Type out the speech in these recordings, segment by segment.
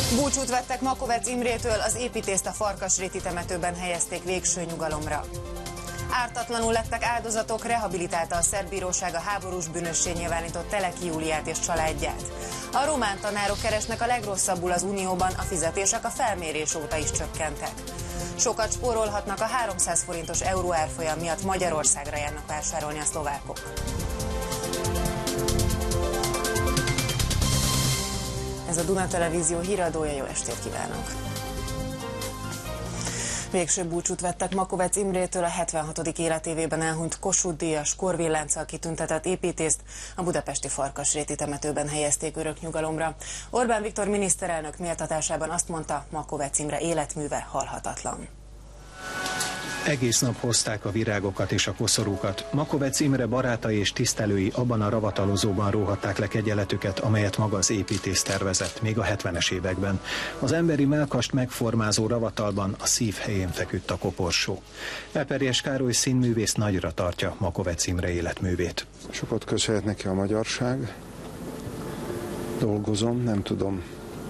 Búcsút vettek Makovecz Imrétől, az építészt a Farkasréti temetőben helyezték végső nyugalomra. Ártatlanul lettek áldozatok, rehabilitálta a szerb bíróság a háborús bűnössé nyilvánított Teleki Júliát és családját. A román tanárok keresnek a legrosszabbul az Unióban, a fizetések a felmérés óta is csökkentek. Sokat spórolhatnak a 300 forintos euró árfolyam miatt, Magyarországra járnak vásárolni a szlovákok. Ez a Duna Televízió híradója, jó estét kívánok! Végső búcsút vettek Makovecz Imrétől, a 76. életévében elhunyt Kossuth-díjas, kórvillánccal kitüntetett építészt, a budapesti Farkasréti temetőben helyezték örök nyugalomra. Orbán Viktor miniszterelnök méltatásában azt mondta, Makovecz Imre életműve halhatatlan. Egész nap hozták a virágokat és a koszorúkat. Makovecz Imre barátai és tisztelői abban a ravatalozóban róhatták le kegyeletüket, amelyet maga az építész tervezett, még a 70-es években. Az emberi mellkast megformázó ravatalban a szív helyén feküdt a koporsó. Eperjes Károly színművész nagyra tartja Makovecz Imre életművét. Sokat köszönhet neki a magyarság. Dolgozom, nem tudom.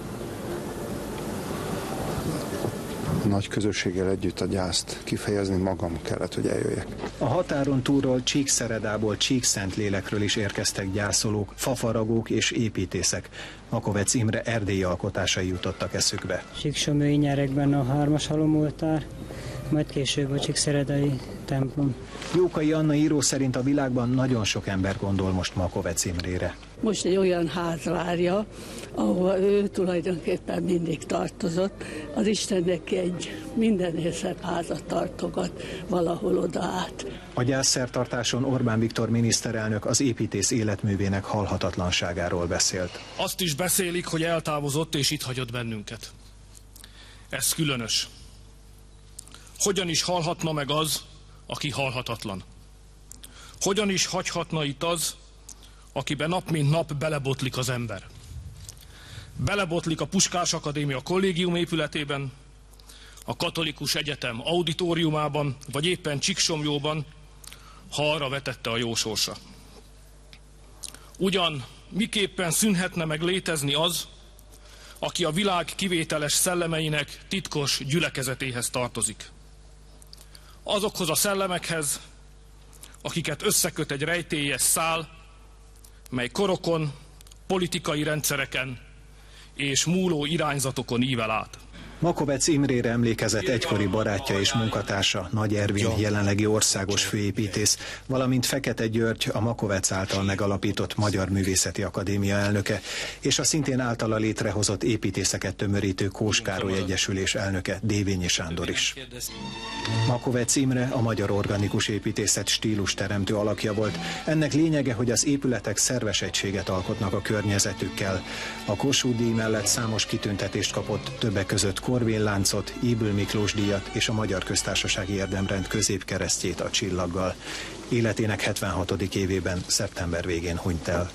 Nagy közösséggel együtt a gyászt kifejezni, magam kellett, hogy eljöjjek. A határon túlról, Csíkszeredából, Csíkszentlélekről is érkeztek gyászolók, fafaragók és építészek. Makovecz Imre erdélyi alkotásai jutottak eszükbe. Csíksomői nyerekben a 3-as halomoltár, majd később a csíkszeredai templom. Jókai Anna író szerint a világban nagyon sok ember gondol most Makovecz Imrére. Most egy olyan ház várja, ahova ő tulajdonképpen mindig tartozott. Az Isten neki egy mindennél szebb házat tartogat valahol oda át. A gyászszertartáson Orbán Viktor miniszterelnök az építész életművének halhatatlanságáról beszélt. Azt is beszélik, hogy eltávozott és itt hagyott bennünket. Ez különös. Hogyan is halhatna meg az, aki halhatatlan? Hogyan is hagyhatna itt az, akiben nap mint nap belebotlik az ember? Belebotlik a Puskás Akadémia kollégium épületében, a Katolikus Egyetem auditoriumában, vagy éppen Csíksomjóban, ha arra vetette a jó sorsa. Ugyan miképpen szűnhetne meg létezni az, aki a világ kivételes szellemeinek titkos gyülekezetéhez tartozik? Azokhoz a szellemekhez, akiket összeköt egy rejtélyes szál, mely korokon, politikai rendszereken és múló irányzatokon ível át. Makovecz Imrére emlékezett egykori barátja és munkatársa, Nagy Ervin, jelenlegi országos főépítész, valamint Fekete György, a Makovecz által megalapított Magyar Művészeti Akadémia elnöke, és a szintén általa létrehozott építészeket tömörítő Kós Károly Egyesülés elnöke, Dévényi Sándor is. Makovecz Imre a magyar organikus építészet stílusteremtő alakja volt. Ennek lényege, hogy az épületek szerves egységet alkotnak a környezetükkel. A Kossuth-díj mellett számos kitüntetést kapott, többek között Korvin-láncot, Ybl Miklós díjat és a Magyar Köztársasági Érdemrend középkeresztjét a csillaggal. Életének 76. évében, szeptember végén hunyt el.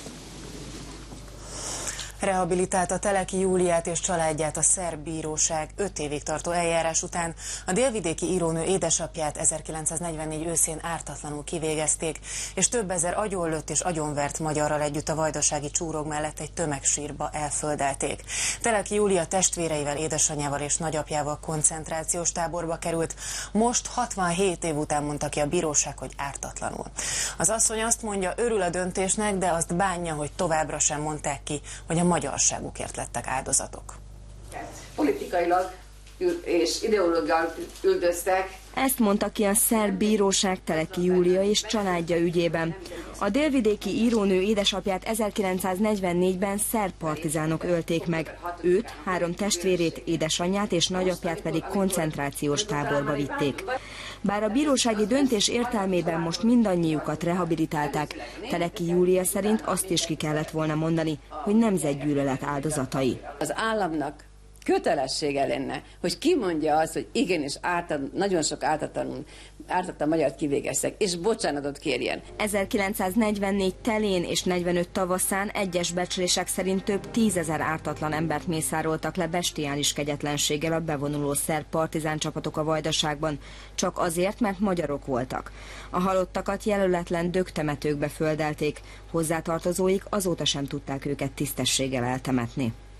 Rehabilitálta Teleki Júliát és családját a szerb bíróság 5 évig tartó eljárás után. A délvidéki írónő édesapját 1944 őszén ártatlanul kivégezték, és több ezer agyonlőtt és agyonvert magyarral együtt a vajdasági Csúrog mellett egy tömegsírba elföldelték. Teleki Júlia testvéreivel, édesanyjával és nagyapjával koncentrációs táborba került. Most 67 év után mondta ki a bíróság, hogy ártatlanul. Az asszony azt mondja, örül a döntésnek, de azt bánja, hogy továbbra sem mondták ki, hogy a magyarságukért lettek áldozatok. Politikailag és ideológiailag üldöztek. Ezt mondta ki a szerb bíróság Teleki Júlia és családja ügyében. A délvidéki írónő édesapját 1944-ben szerb partizánok ölték meg. Őt, 3 testvérét, édesanyját és nagyapját pedig koncentrációs táborba vitték. Bár a bírósági döntés értelmében most mindannyiukat rehabilitálták, Teleki Júlia szerint azt is ki kellett volna mondani, hogy nemzetgyűlölet áldozatai. Az államnak kötelessége lenne, hogy kimondja azt, hogy igenis nagyon sok ártatlan magyart kivégeztek, és bocsánatot kérjen. 1944 telén és 45 tavaszán egyes becslések szerint több 10 000 ártatlan embert mészároltak le bestiális kegyetlenséggel a bevonuló szerb partizán csapatok a Vajdaságban, csak azért, mert magyarok voltak. A halottakat jelöletlen dögtemetőkbe földelték, hozzátartozóik azóta sem tudták őket tisztességgel eltemetni.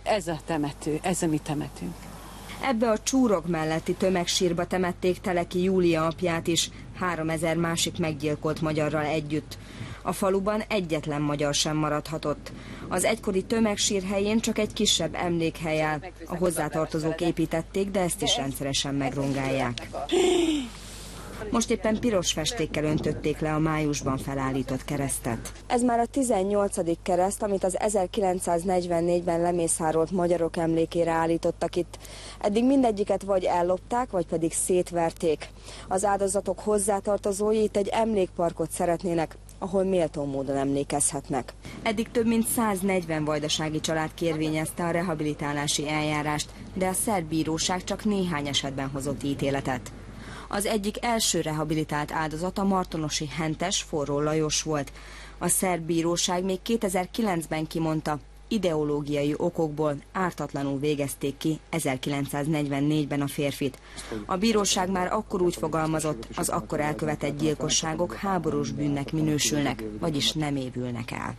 Ez a temető, ez a mi temetünk. Ebbe a Csúrok melletti tömegsírba temették Teleki Júlia apját is, 3000 másik meggyilkolt magyarral együtt. A faluban egyetlen magyar sem maradhatott. Az egykori tömegsír helyén csak egy kisebb emlékhely áll. A hozzátartozók építették, de ezt is rendszeresen megrongálják. Most éppen piros festékkel öntötték le a májusban felállított keresztet. Ez már a 18. kereszt, amit az 1944-ben lemészárolt magyarok emlékére állítottak itt. Eddig mindegyiket vagy ellopták, vagy pedig szétverték. Az áldozatok hozzátartozói itt egy emlékparkot szeretnének, ahol méltó módon emlékezhetnek. Eddig több mint 140 vajdasági család kérvényezte a rehabilitálási eljárást, de a szerb bíróság csak néhány esetben hozott ítéletet. Az egyik első rehabilitált áldozat a martonosi Hentes Forró Lajos volt. A szerb bíróság még 2009-ben kimondta, ideológiai okokból ártatlanul végezték ki 1944-ben a férfit. A bíróság már akkor úgy fogalmazott, az akkor elkövetett gyilkosságok háborús bűnnek minősülnek, vagyis nem évülnek el.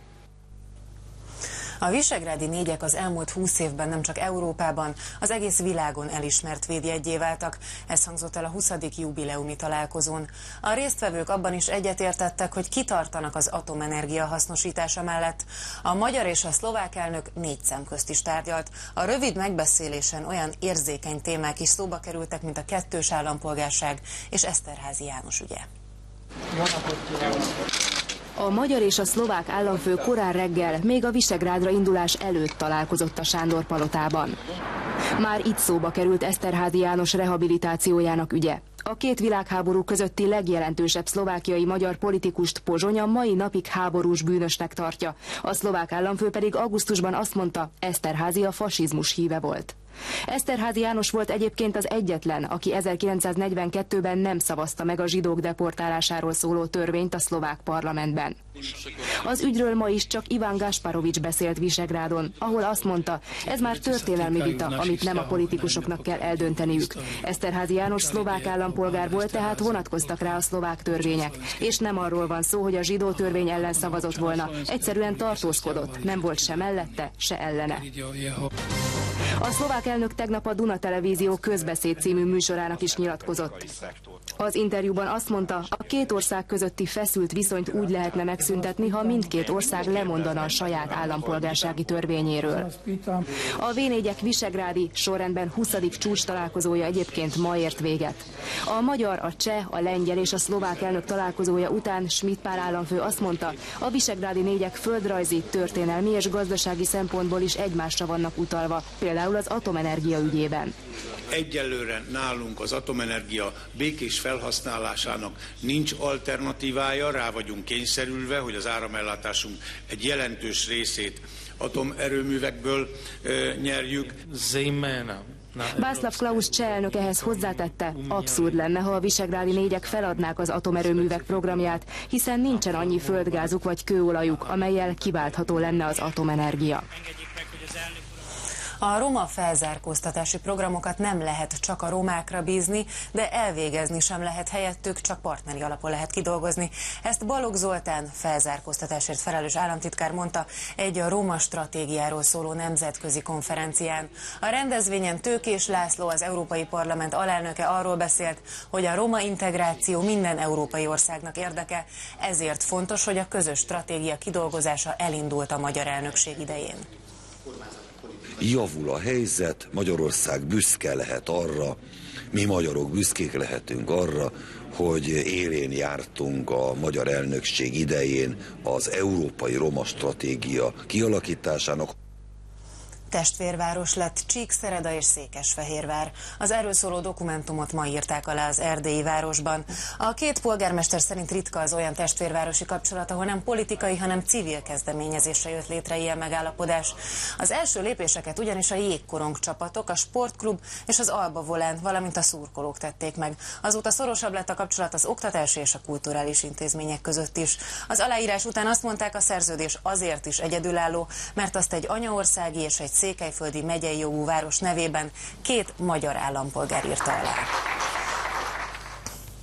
A visegrádi négyek az elmúlt 20 évben nem csak Európában, az egész világon elismert védjeggyé váltak. Ez hangzott el a 20. jubileumi találkozón. A résztvevők abban is egyetértettek, hogy kitartanak az atomenergia hasznosítása mellett. A magyar és a szlovák elnök 4 szem közt is tárgyalt. A rövid megbeszélésen olyan érzékeny témák is szóba kerültek, mint a kettős állampolgárság és Eszterházy János ügye. A magyar és a szlovák államfő korán reggel, még a Visegrádra indulás előtt találkozott a Sándor palotában. Már itt szóba került Eszterházy János rehabilitációjának ügye. A két világháború közötti legjelentősebb szlovákiai magyar politikust Pozsony a mai napig háborús bűnösnek tartja. A szlovák államfő pedig augusztusban azt mondta, Eszterházy a fasizmus híve volt. Eszterházy János volt egyébként az egyetlen, aki 1942-ben nem szavazta meg a zsidók deportálásáról szóló törvényt a szlovák parlamentben. Az ügyről ma is csak Iván Gasparovics beszélt Visegrádon, ahol azt mondta, ez már történelmi vita, amit nem a politikusoknak kell eldönteniük. Eszterházy János szlovák állampolgár volt, tehát vonatkoztak rá a szlovák törvények. És nem arról van szó, hogy a zsidó törvény ellen szavazott volna, egyszerűen tartózkodott, nem volt se mellette, se ellene. A szlovák elnök tegnap a Duna Televízió Közbeszéd című műsorának is nyilatkozott. Az interjúban azt mondta, a két ország közötti feszült viszonyt úgy lehetne megszüntetni, ha mindkét ország lemondana a saját állampolgársági törvényéről. A V4-ek visegrádi, sorrendben 20. csúcs találkozója egyébként ma ért véget. A magyar, a cseh, a lengyel és a szlovák elnök találkozója után Schmidt Pál államfő azt mondta, a visegrádi négyek földrajzi, történelmi és gazdasági szempontból is egymásra vannak utalva, például az atomenergia ügyében. Egyelőre nálunk az atomenergia békés felhasználásának nincs alternatívája, rá vagyunk kényszerülve, hogy az áramellátásunk egy jelentős részét atomerőművekből nyerjük. Václav Klaus cseh elnök ehhez hozzátette, abszurd lenne, ha a visegrádi négyek feladnák az atomerőművek programját, hiszen nincsen annyi földgázuk vagy kőolajuk, amellyel kiváltható lenne az atomenergia. A roma felzárkóztatási programokat nem lehet csak a romákra bízni, de elvégezni sem lehet helyettük, csak partneri alapon lehet kidolgozni. Ezt Balogh Zoltán felzárkóztatásért felelős államtitkár mondta egy a roma stratégiáról szóló nemzetközi konferencián. A rendezvényen Tőkés László, az Európai Parlament alelnöke arról beszélt, hogy a roma integráció minden európai országnak érdeke, ezért fontos, hogy a közös stratégia kidolgozása elindult a magyar elnökség idején. Javul a helyzet, Magyarország büszke lehet arra, mi magyarok büszkék lehetünk arra, hogy élén jártunk a magyar elnökség idején az európai roma stratégia kialakításának. Testvérváros lett Csíkszereda és Székesfehérvár. Az erről szóló dokumentumot ma írták alá az erdélyi városban. A két polgármester szerint ritka az olyan testvérvárosi kapcsolat, ahol nem politikai, hanem civil kezdeményezésre jött létre ilyen megállapodás. Az első lépéseket ugyanis a jégkorong csapatok, a sportklub és az Alba Volán, valamint a szurkolók tették meg. Azóta szorosabb lett a kapcsolat az oktatási és a kulturális intézmények között is. Az aláírás után azt mondták, a szerződés azért is egyedülálló, mert azt egy anyaországi és egy székelyföldi megyei jogú város nevében két magyar állampolgár írta alá.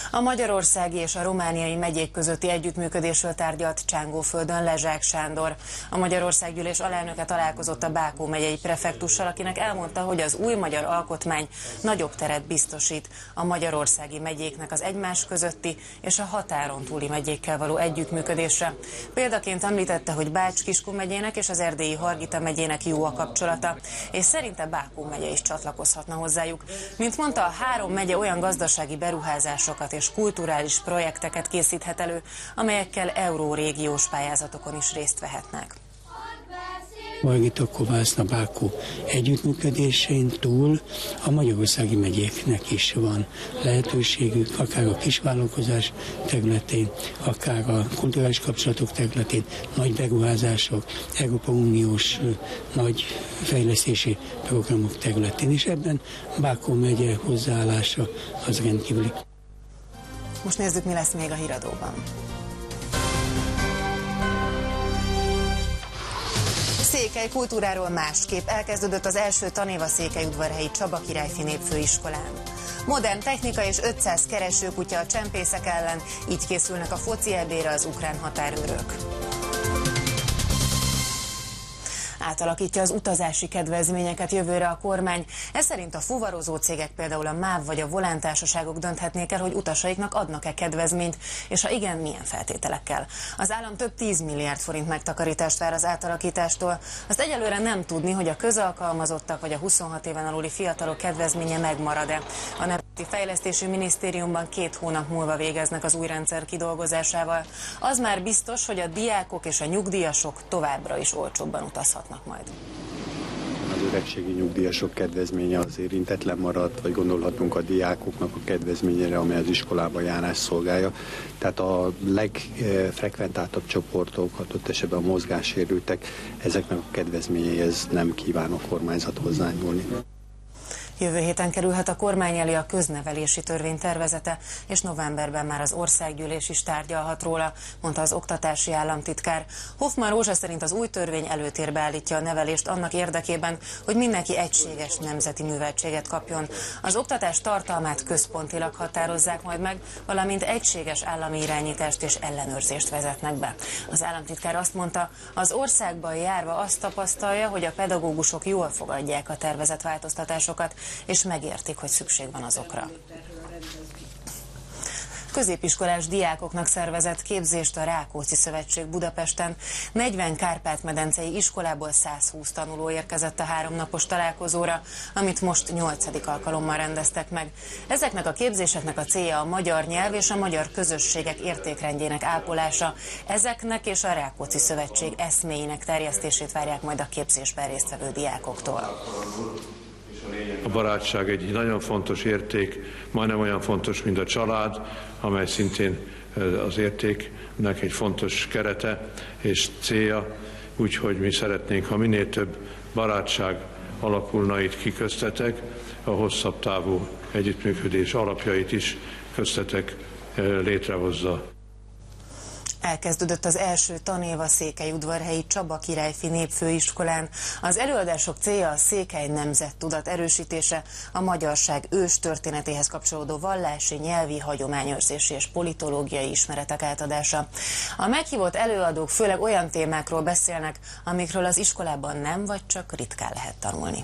A magyarországi és a romániai megyék közötti együttműködésről tárgyalt Csángóföldön Lezsák Sándor. A Magyarországgyűlés alelnöke találkozott a Bákó megyei prefektussal, akinek elmondta, hogy az új magyar alkotmány nagyobb teret biztosít a magyarországi megyéknek az egymás közötti és a határon túli megyékkel való együttműködésre. Példaként említette, hogy Bács-Kiskun megyének és az erdélyi Hargita megyének jó a kapcsolata, és szerinte Bákó megye is csatlakozhatna hozzájuk. Mint mondta, a három megye olyan gazdasági beruházásokat és kulturális projekteket készíthet elő, amelyekkel eurórégiós pályázatokon is részt vehetnek. Hargita, Kovászna, Bákó együttműködésén túl a magyarországi megyéknek is van lehetőségük, akár a kisvállalkozás területén, akár a kulturális kapcsolatok területén, nagy beruházások, Európai Uniós nagy fejlesztési programok területén, és ebben Bákó megye hozzáállása az rendkívüli. Most nézzük, mi lesz még a híradóban. Székely kultúráról másképp elkezdődött az első tanév a székelyudvarhelyi Csaba Királyfi Népfőiskolán. Modern technika és 500 keresőkutya a csempészek ellen, így készülnek a foci EB-re az ukrán határőrök. Átalakítja az utazási kedvezményeket jövőre a kormány. Ez szerint a fuvarozó cégek, például a MÁV vagy a Volán társaságok dönthetnék el, hogy utasaiknak adnak-e kedvezményt, és ha igen, milyen feltételekkel. Az állam több 10 milliárd forint megtakarítást vár az átalakítástól. Azt egyelőre nem tudni, hogy a közalkalmazottak vagy a 26 éven aluli fiatalok kedvezménye megmarad-e. A Nemzeti Fejlesztési Minisztériumban 2 hónap múlva végeznek az új rendszer kidolgozásával. Az már biztos, hogy a diákok és a nyugdíjasok továbbra is olcsóbban utazhatnak majd. Az öregségi nyugdíjasok kedvezménye az érintetlen maradt, vagy gondolhatunk a diákoknak a kedvezményére, amely az iskolába járás szolgálja. Tehát a legfrekventáltabb csoportok, adott esetben a mozgássérültek, ezeknek a kedvezményeihez nem kíván a kormányzat hozzányúlni. Jövő héten kerülhet a kormány elé a köznevelési törvény tervezete, és novemberben már az országgyűlés is tárgyalhat róla, mondta az oktatási államtitkár. Hoffmann Rózsa szerint az új törvény előtérbe állítja a nevelést annak érdekében, hogy mindenki egységes nemzeti műveltséget kapjon. Az oktatás tartalmát központilag határozzák majd meg, valamint egységes állami irányítást és ellenőrzést vezetnek be. Az államtitkár azt mondta, az országban járva azt tapasztalja, hogy a pedagógusok jól fogadják a tervezett változtatásokat, és megértik, hogy szükség van azokra. Középiskolás diákoknak szervezett képzést a Rákóczi Szövetség Budapesten. 40 kárpát-medencei iskolából 120 tanuló érkezett a 3 napos találkozóra, amit most 8. alkalommal rendeztek meg. Ezeknek a képzéseknek a célja a magyar nyelv és a magyar közösségek értékrendjének ápolása. Ezeknek és a Rákóczi Szövetség eszméinek terjesztését várják majd a képzésben résztvevő diákoktól. A barátság egy nagyon fontos érték, majdnem olyan fontos, mint a család, amely szintén az értéknek egy fontos kerete és célja, úgyhogy mi szeretnénk, ha minél több barátság alakulna itt ki köztetek, a hosszabb távú együttműködés alapjait is köztetek létrehozza. Elkezdődött az első tanév a székelyudvarhelyi Csaba Királyfi Népfőiskolán. Az előadások célja a székely nemzettudat erősítése, a magyarság ős történetéhez kapcsolódó vallási, nyelvi, hagyományőrzési és politológiai ismeretek átadása. A meghívott előadók főleg olyan témákról beszélnek, amikről az iskolában nem vagy csak ritkán lehet tanulni.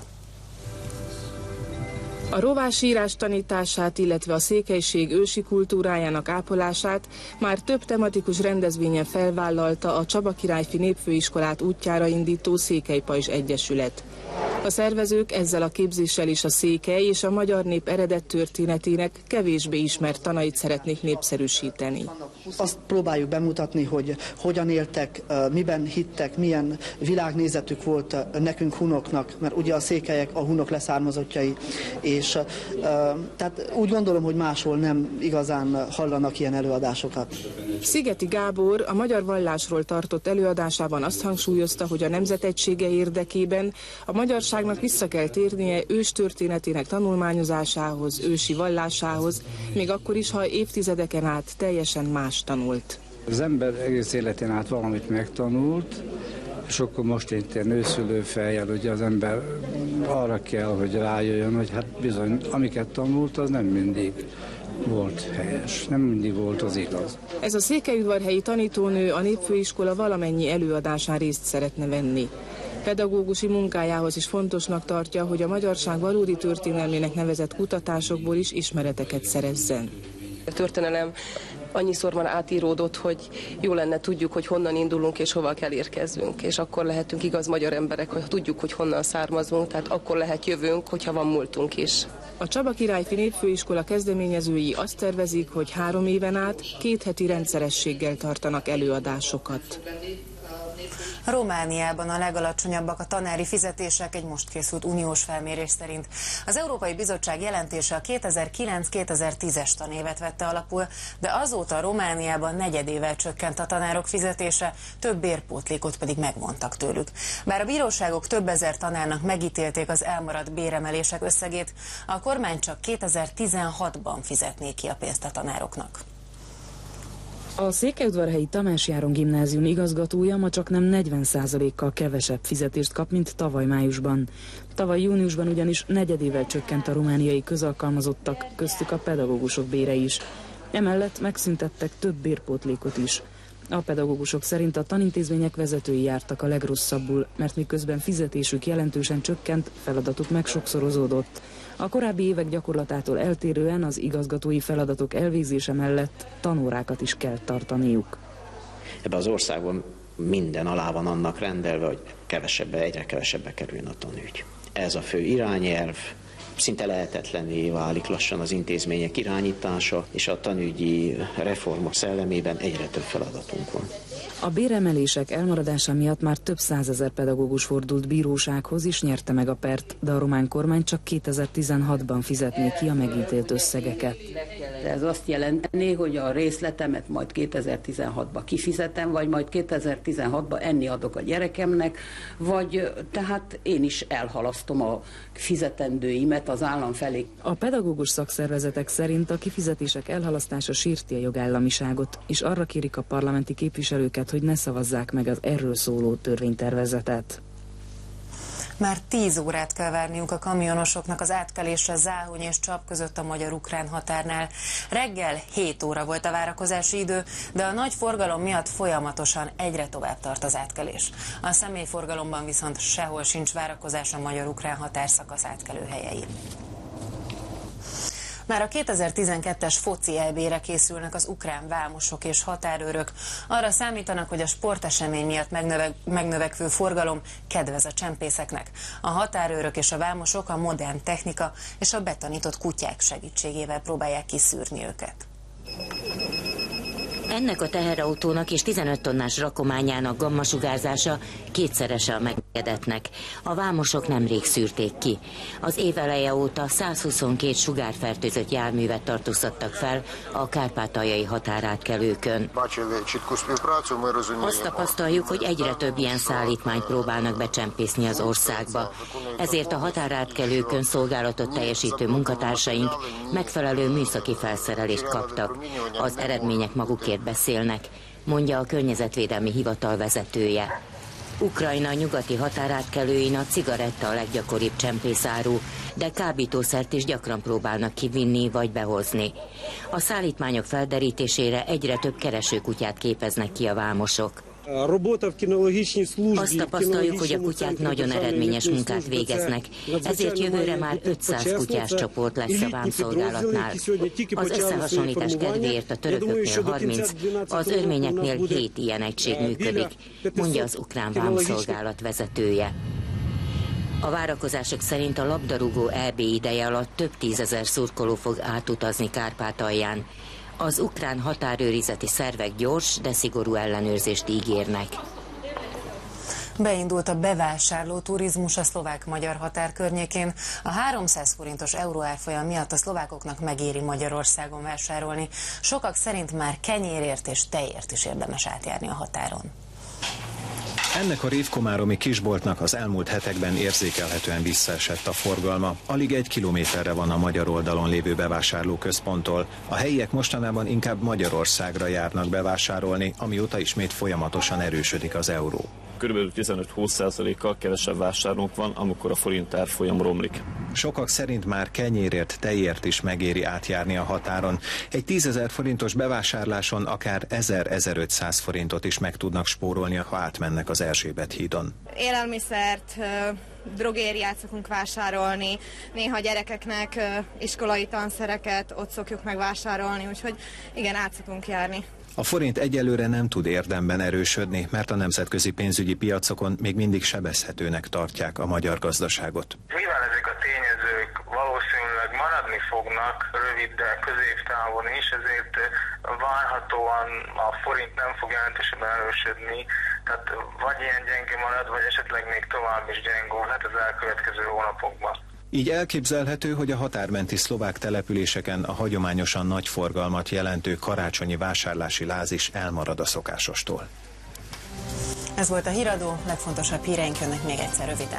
A rovásírás tanítását, illetve a székelység ősi kultúrájának ápolását már több tematikus rendezvényen felvállalta a Csaba Királyfi Népfőiskolát útjára indító Székelypajzs Egyesület. A szervezők ezzel a képzéssel is a székely és a magyar nép eredet történetének kevésbé ismert tanait szeretnék népszerűsíteni. Azt próbáljuk bemutatni, hogy hogyan éltek, miben hittek, milyen világnézetük volt nekünk hunoknak, mert ugye a székelyek a hunok leszármazottjai, és tehát úgy gondolom, hogy máshol nem igazán hallanak ilyen előadásokat. Szigeti Gábor a magyar vallásról tartott előadásában azt hangsúlyozta, hogy a nemzet egysége érdekében a magyarságnak vissza kell térnie ős történetének tanulmányozásához, ősi vallásához, még akkor is, ha évtizedeken át teljesen más tanult. Az ember egész életén át valamit megtanult, és akkor most itt ilyen nőszülő fejjel, ugye az ember arra kell, hogy rájöjjön, hogy hát bizony, amiket tanult, az nem mindig volt helyes, nem mindig volt az igaz. Ez a székelyudvarhelyi tanítónő a Népfőiskola valamennyi előadásán részt szeretne venni. Pedagógusi munkájához is fontosnak tartja, hogy a magyarság valódi történelmének nevezett kutatásokból is ismereteket szerezzen. A történelem annyiszor már átíródott, hogy jó lenne tudjuk, hogy honnan indulunk és hova kell érkezzünk. És akkor lehetünk igaz magyar emberek, hogy tudjuk, hogy honnan származunk, tehát akkor lehet jövőnk, hogyha van múltunk is. A Csaba Királyfi Népfőiskola kezdeményezői azt tervezik, hogy 3 éven át 2 heti rendszerességgel tartanak előadásokat. Romániában a legalacsonyabbak a tanári fizetések egy most készült uniós felmérés szerint. Az Európai Bizottság jelentése a 2009-2010-es tanévet vette alapul, de azóta Romániában negyedével csökkent a tanárok fizetése, több bérpótlékot pedig megvontak tőlük. Bár a bíróságok több ezer tanárnak megítélték az elmaradt béremelések összegét, a kormány csak 2016-ban fizetné ki a pénzt a tanároknak. A Székelyudvarhelyi Tamás Járon gimnázium igazgatója ma csaknem 40%-kal kevesebb fizetést kap, mint tavaly májusban. Tavaly júniusban ugyanis negyedével csökkent a romániai közalkalmazottak, köztük a pedagógusok bére is. Emellett megszüntettek több bérpótlékot is. A pedagógusok szerint a tanintézmények vezetői jártak a legrosszabbul, mert miközben fizetésük jelentősen csökkent, feladatuk meg sokszorozódott. A korábbi évek gyakorlatától eltérően az igazgatói feladatok elvégzése mellett tanórákat is kell tartaniuk. Ebben az országban minden alá van annak rendelve, hogy egyre kevesebbe kerüljön a tanügy. Ez a fő irányelv, szinte lehetetlenné válik lassan az intézmények irányítása, és a tanügyi reformok szellemében egyre több feladatunk van. A béremelések elmaradása miatt már több 100 000 pedagógus fordult bírósághoz és nyerte meg a pert, de a román kormány csak 2016-ban fizetné ki a megítélt összegeket. Ez azt jelenteni, hogy a részletemet majd 2016-ban kifizetem, vagy majd 2016-ban enni adok a gyerekemnek, vagy tehát én is elhalasztom a fizetendőimet az állam felé. A pedagógus szakszervezetek szerint a kifizetések elhalasztása sérti a jogállamiságot, és arra kérik a parlamenti képviselőket, hogy ne szavazzák meg az erről szóló törvénytervezetet. Már 10 órát kell várniuk a kamionosoknak az átkelésre Záhony és Csap között a magyar-ukrán határnál. Reggel 7 óra volt a várakozási idő, de a nagy forgalom miatt folyamatosan egyre tovább tart az átkelés. A személyforgalomban viszont sehol sincs várakozás a magyar-ukrán határszakasz átkelőhelyein. Már a 2012-es foci EB-re készülnek az ukrán vámosok és határőrök. Arra számítanak, hogy a sportesemény miatt megnövekvő forgalom kedvez a csempészeknek. A határőrök és a vámosok a modern technika és a betanított kutyák segítségével próbálják kiszűrni őket. Ennek a teherautónak és 15 tonnás rakományának gammasugárzása kétszerese a megengedetnek. A vámosok nemrég szűrték ki. Az év eleje óta 122 sugárfertőzött járművet tartóztattak fel a kárpátaljai határátkelőkön. Azt tapasztaljuk, hogy egyre több ilyen szállítmányt próbálnak becsempészni az országba. Ezért a határátkelőkön szolgálatot teljesítő munkatársaink megfelelő műszaki felszerelést kaptak. Az eredmények magukért beszélnek, mondja a Környezetvédelmi Hivatal vezetője. Ukrajna nyugati határátkelőin a cigaretta a leggyakoribb csempészáru, de kábítószert is gyakran próbálnak kivinni vagy behozni. A szállítmányok felderítésére egyre több keresőkutyát képeznek ki a vámosok. Azt tapasztaljuk, hogy a kutyák nagyon eredményes munkát végeznek, ezért jövőre már 500 kutyás csoport lesz a vámszolgálatnál. Az összehasonlítás kedvéért a törököknél 30, az örményeknél 7 ilyen egység működik, mondja az ukrán vámszolgálat vezetője. A várakozások szerint a labdarúgó EB ideje alatt több 10 000 szurkoló fog átutazni Kárpátalján. Az ukrán határőrizeti szervek gyors, de szigorú ellenőrzést ígérnek. Beindult a bevásárló turizmus a szlovák-magyar határ környékén. A 300 forintos euróárfolyam miatt a szlovákoknak megéri Magyarországon vásárolni. Sokak szerint már kenyérért és tejért is érdemes átjárni a határon. Ennek a révkomáromi kisboltnak az elmúlt hetekben érzékelhetően visszaesett a forgalma. Alig 1 kilométerre van a magyar oldalon lévő bevásárlóközponttól. A helyiek mostanában inkább Magyarországra járnak bevásárolni, amióta ismét folyamatosan erősödik az euró. Körülbelül 15-20%-kal kevesebb vásárlónk van, amikor a forint árfolyam romlik. Sokak szerint már kenyérért, tejért is megéri átjárni a határon. Egy 10 000 forintos bevásárláson akár 1000-1500 forintot is meg tudnak spórolni, ha átmennek az Erzsébet hídon. Élelmiszert, drogériát szokunk vásárolni, néha gyerekeknek iskolai tanszereket ott szokjuk megvásárolni, úgyhogy igen, át szokunk járni. A forint egyelőre nem tud érdemben erősödni, mert a nemzetközi pénzügyi piacokon még mindig sebezhetőnek tartják a magyar gazdaságot. Mivel ezek a tényezők valószínűleg maradni fognak rövid, de középtávon is, ezért várhatóan a forint nem fog jelentősebben erősödni, tehát vagy ilyen gyenge marad, vagy esetleg még tovább is gyengülhet az elkövetkező hónapokban. Így elképzelhető, hogy a határmenti szlovák településeken a hagyományosan nagy forgalmat jelentő karácsonyi vásárlási láz is elmarad a szokásostól. Ez volt a híradó, legfontosabb híreink jönnek még egyszer röviden.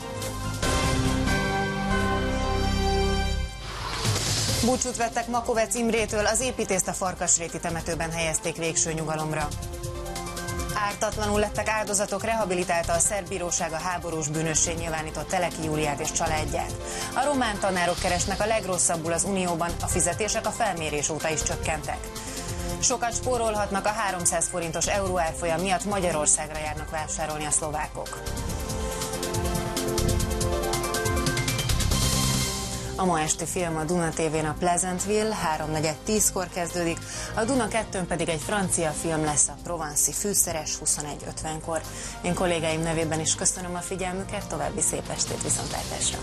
Búcsút vettek Makovec Imrétől, az építészt a Farkasréti temetőben helyezték végső nyugalomra. Ártatlanul lettek áldozatok, rehabilitálta a szerb bíróság a háborús bűnössé nyilvánított Teleki Júliát és családját. A román tanárok keresnek a legrosszabbul az Unióban, a fizetések a felmérés óta is csökkentek. Sokat spórolhatnak, a 300 forintos euró árfolyam miatt Magyarországra járnak vásárolni a szlovákok. A ma esti film a Duna TV-n a Pleasantville, 3:40-10-kor kezdődik, a Duna 2-n pedig egy francia film lesz, a Provenci fűszeres, 21:50-kor. Én kollégáim nevében is köszönöm a figyelmüket, további szép estét, viszontlátásra!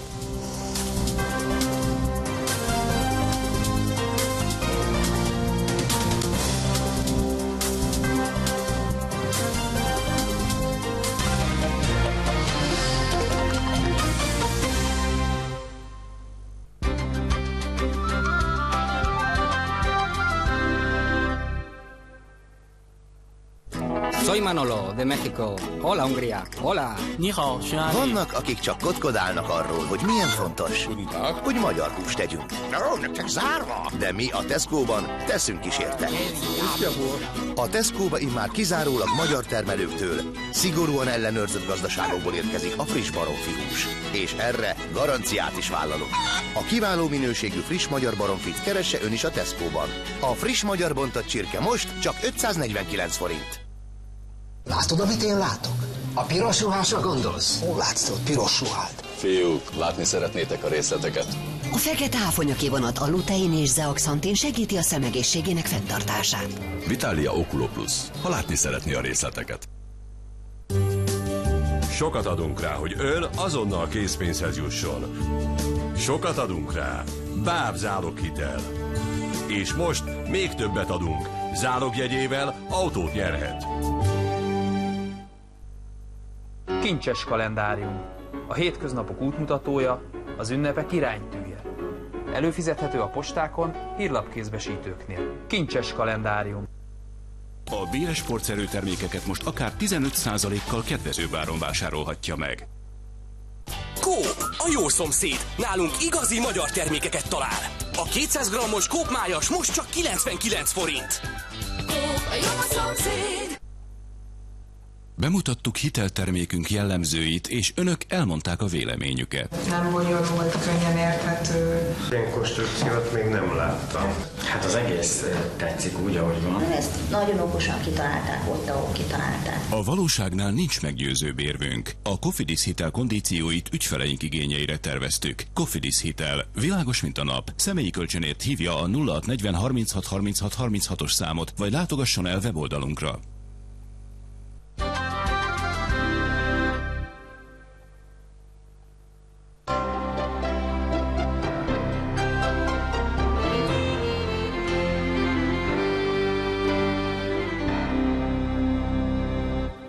Soy Manolo, de México. Hola, Hungría. Hola. Ni hao, vannak, akik csak kotkodálnak arról, hogy milyen fontos, hogy magyar húst tegyünk. Nektek zárva! De mi a Tesco-ban teszünk is érte. A Tesco-ba immár kizárólag magyar termelőktől, szigorúan ellenőrzött gazdaságokból érkezik a friss baromfi hús. És erre garanciát is vállalunk. A kiváló minőségű friss magyar baromfit keresse ön is a Tesco-ban. A friss magyar bontott csirke most csak 549 forint. Látod, amit én látok? A piros ruhásra gondolsz? Hol látsz ott piros ruhát? Fiúk, látni szeretnétek a részleteket? A fekete áfonyaké vonat a lutein és zeaxantin segíti a szemegészségének fenntartását. Vitalia Oculo Plus, ha látni szeretné a részleteket. Sokat adunk rá, hogy ön azonnal készpénzhez jusson. Sokat adunk rá. BÁV záloghitel. És most még többet adunk. Zálogjegyével autót nyerhet. Kincses kalendárium. A hétköznapok útmutatója, az ünnepek iránytűje. Előfizethető a postákon, hírlapkézbesítőknél. Kincses kalendárium. A BS sportszerű termékeket most akár 15%-kal kedvezőbb áron vásárolhatja meg. Coop, a jó szomszéd. Nálunk igazi magyar termékeket talál. A 200 g-os Coop májas most csak 99 forint. Coop, a jó szomszéd. Bemutattuk hiteltermékünk jellemzőit, és önök elmondták a véleményüket. Nem bonyolult, könnyen érthető. Ilyen konstrukciót még nem láttam. Hát az egész tetszik úgy, ahogy van. Ezt nagyon okosan kitalálták, ott, ahol kitalálták. A valóságnál nincs meggyőzőbb érvünk. A Cofidis hitel kondícióit ügyfeleink igényeire terveztük. Cofidis hitel. Világos, mint a nap. Személyi kölcsönért hívja a 0640 36 36 36-os számot, vagy látogasson el weboldalunkra.